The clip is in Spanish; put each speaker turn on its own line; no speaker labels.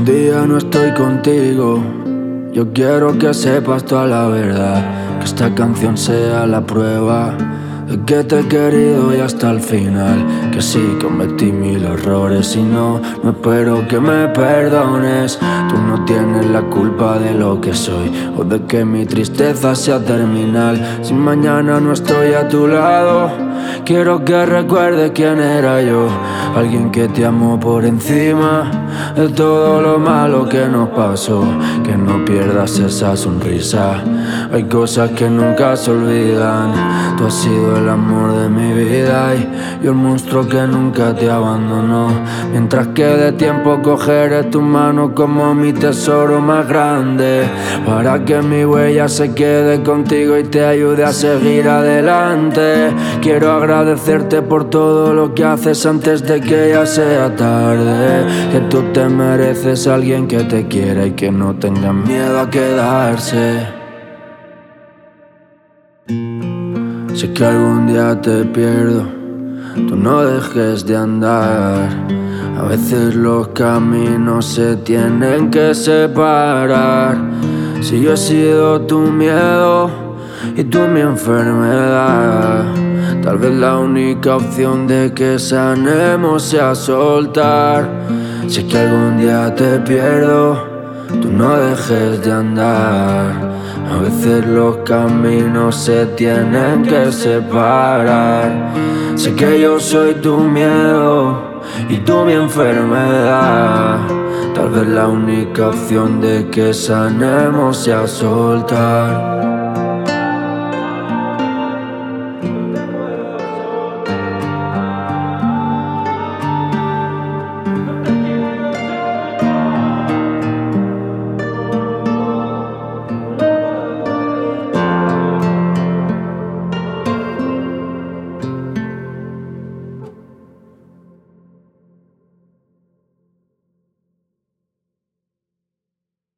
un día no estoy contigo, yo quiero que sepas toda la verdad, que esta canción sea la prueba de que te he querido y hasta el final. Que sí, cometí mil errores y no espero que me perdones. Tú no tienes la culpa de lo que soy o de que mi tristeza sea terminal. Si mañana no estoy a tu lado, quiero que recuerdes quién era yo. Alguien que te amó por encima de todo lo malo que nos pasó. Que no pierdas esa sonrisa, hay cosas que nunca se olvidan. Tú has sido el amor de mi vida y yo el monstruo que nunca te abandonó. Mientras quede tiempo cogeré tu mano como mi tesoro más grande, para que mi huella se quede contigo y te ayude a seguir adelante. Quiero agradecerte por todo lo que haces antes de que ya sea tarde. Que tú te mereces a alguien que te quiera y que no tenga miedo a quedarse. Sé que algún día te pierdo, tú no dejes de andar. A veces los caminos se tienen que separar. Si yo he sido tu miedo y tú mi enfermedad, tal vez la única opción de que sanemos sea soltar. Sé que algún día te pierdo, tú no dejes de andar. A veces los caminos se tienen que separar. Sé que yo soy tu miedo y tú mi enfermedad. Tal vez la única opción de que sanemos sea soltar.